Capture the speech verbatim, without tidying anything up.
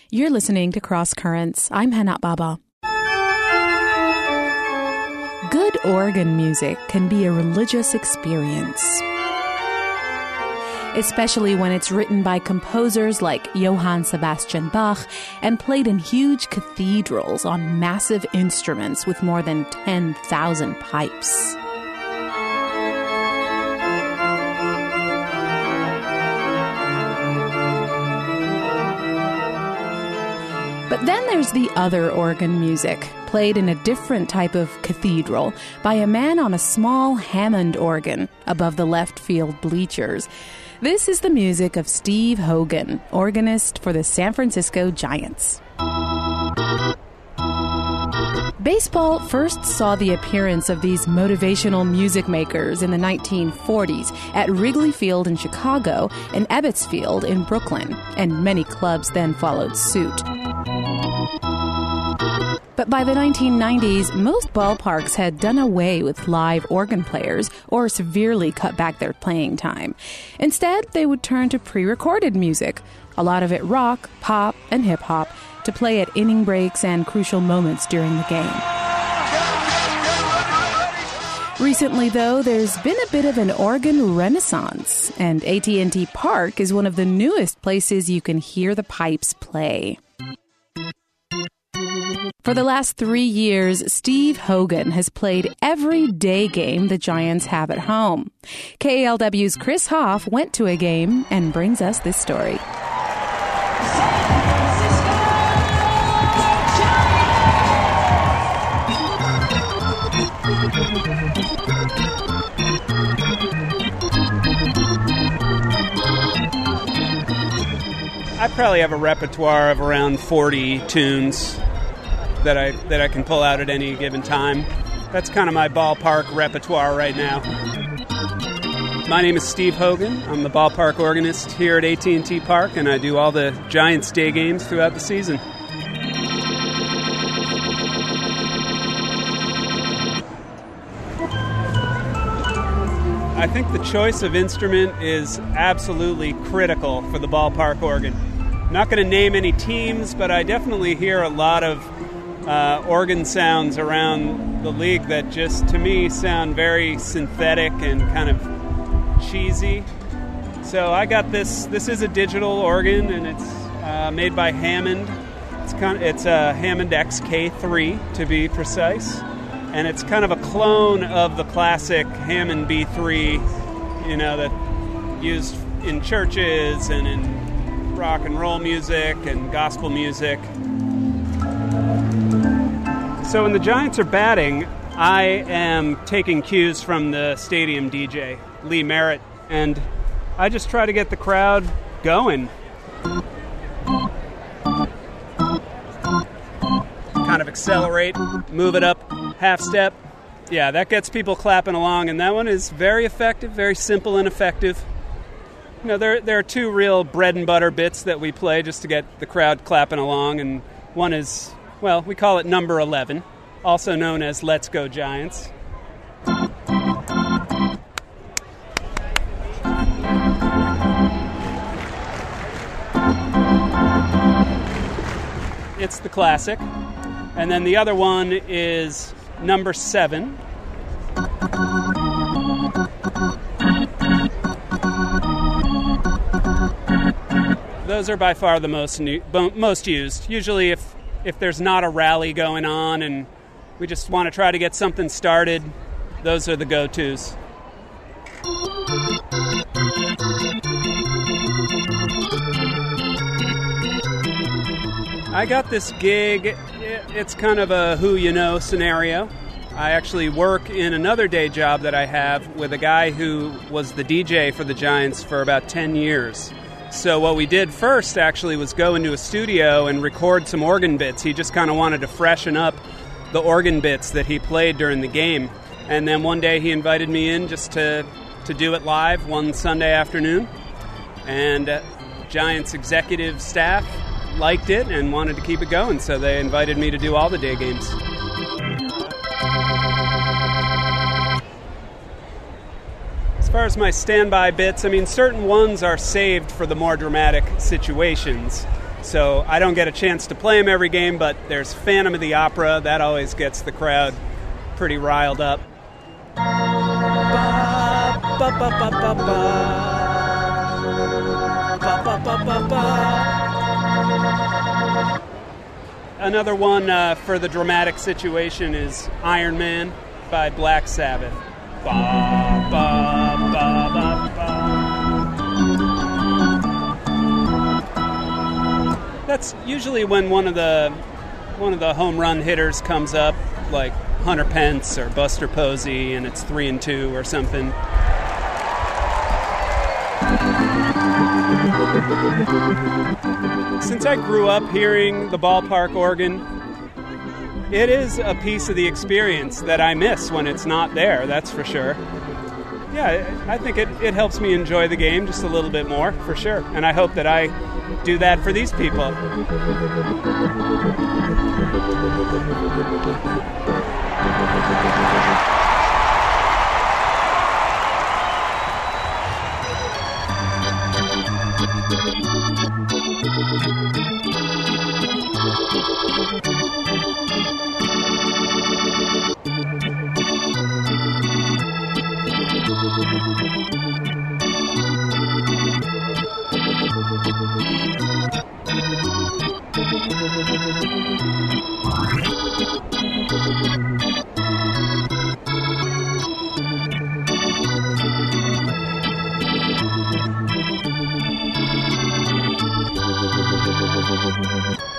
You're listening to Cross Currents. I'm Hana Baba. Good organ music can be a religious experience, especially when it's written by composers like Johann Sebastian Bach and played in huge cathedrals on massive instruments with more than ten thousand pipes. But then there's the other organ music, played in a different type of cathedral by a man on a small Hammond organ above the left field bleachers. This is the music of Steve Hogan, organist for the San Francisco Giants. Baseball first saw the appearance of these motivational music makers in the nineteen forties at Wrigley Field in Chicago and Ebbets Field in Brooklyn, and many clubs then followed suit. But by the nineteen nineties, most ballparks had done away with live organ players or severely cut back their playing time. Instead, they would turn to pre-recorded music, a lot of it rock, pop, and hip-hop, to play at inning breaks and crucial moments during the game. Recently, though, there's been a bit of an organ renaissance, and A T and T Park is one of the newest places you can hear the pipes play. For the last three years, Steve Hogan has played every day game the Giants have at home. K A L W's Chris Hoff went to a game and brings us this story. I probably have a repertoire of around forty tunes that I that I can pull out at any given time. That's kind of my ballpark repertoire right now. My name is Steve Hogan. I'm the ballpark organist here at A T and T Park, and I do all the Giants day games throughout the season. I think the choice of instrument is absolutely critical for the ballpark organ. I'm not going to name any teams, but I definitely hear a lot of uh, organ sounds around the league that just, to me, sound very synthetic and kind of cheesy. So I got this. This is a digital organ, and it's uh, made by Hammond. It's kind of, it's a Hammond X K three, to be precise. And it's kind of a clone of the classic Hammond B three, you know, that used in churches and in rock and roll music and gospel music. So when the Giants are batting, I am taking cues from the stadium D J, Lee Merritt, and I just try to get the crowd going. Kind of accelerate, move it up half step. Yeah, that gets people clapping along, and that one is very effective, very simple and effective. You know, there there are two real bread and butter bits that we play just to get the crowd clapping along, and one is, well, we call it number eleven, also known as Let's Go Giants. It's the classic. And then the other one is number seven. Those are by far the most new, most used. Usually if, if there's not a rally going on and we just want to try to get something started, those are the go-tos. I got this gig. It's kind of a who-you-know scenario. I actually work in another day job that I have with a guy who was the D J for the Giants for about ten years. So what we did first actually was go into a studio and record some organ bits. He just kind of wanted to freshen up the organ bits that he played during the game. And then one day he invited me in just to, to do it live one Sunday afternoon. And uh, Giants executive staff liked it and wanted to keep it going, so they invited me to do all the day games. As far as my standby bits, I mean, certain ones are saved for the more dramatic situations. So I don't get a chance to play them every game, but there's Phantom of the Opera. That always gets the crowd pretty riled up. Ba, ba, ba, ba, ba, ba. Ba, ba, ba, ba, ba. Another one uh, for the dramatic situation is Iron Man by Black Sabbath. Ba, ba, ba, ba, ba. That's usually when one of the one of the home run hitters comes up, like Hunter Pence or Buster Posey, and it's three and two or something. Since I grew up hearing the ballpark organ, it is a piece of the experience that I miss when it's not there, that's for sure. Yeah, I think it, it helps me enjoy the game just a little bit more, for sure. And I hope that I do that for these people. Thank you.